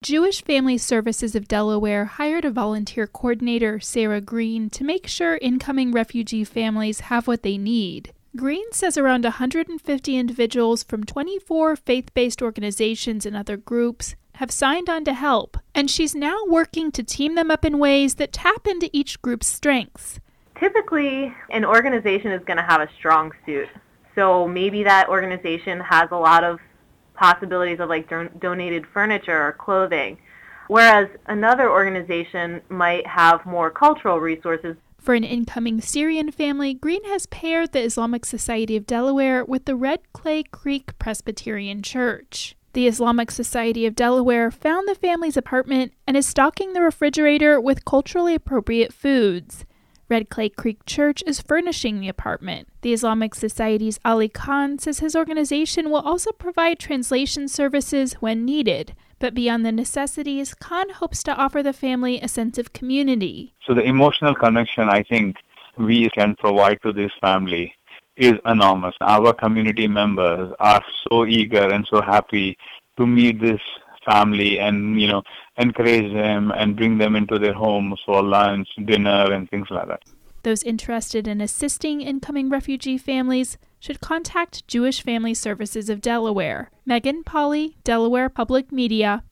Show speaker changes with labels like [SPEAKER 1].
[SPEAKER 1] Jewish Family Services of Delaware hired a volunteer coordinator, Sarah Green, to make sure incoming refugee families have what they need. Green says around 150 individuals from 24 faith-based organizations and other groups have signed on to help, and she's now working to team them up in ways that tap into each group's strengths.
[SPEAKER 2] Typically, an organization is going to have a strong suit. So maybe that organization has a lot of possibilities of donated furniture or clothing, whereas another organization might have more cultural resources.
[SPEAKER 1] For an incoming Syrian family, Green has paired the Islamic Society of Delaware with the Red Clay Creek Presbyterian Church. The Islamic Society of Delaware found the family's apartment and is stocking the refrigerator with culturally appropriate foods. Red Clay Creek Church is furnishing the apartment. The Islamic Society's Ali Khan says his organization will also provide translation services when needed. But beyond the necessities, Khan hopes to offer the family a sense of community.
[SPEAKER 3] So the emotional connection I think we can provide to this family is enormous. Our community members are so eager and so happy to meet this family and, encourage them and bring them into their homes for lunch, dinner, and things like that.
[SPEAKER 1] Those interested in assisting incoming refugee families should contact Jewish Family Services of Delaware. Megan Polly, Delaware Public Media.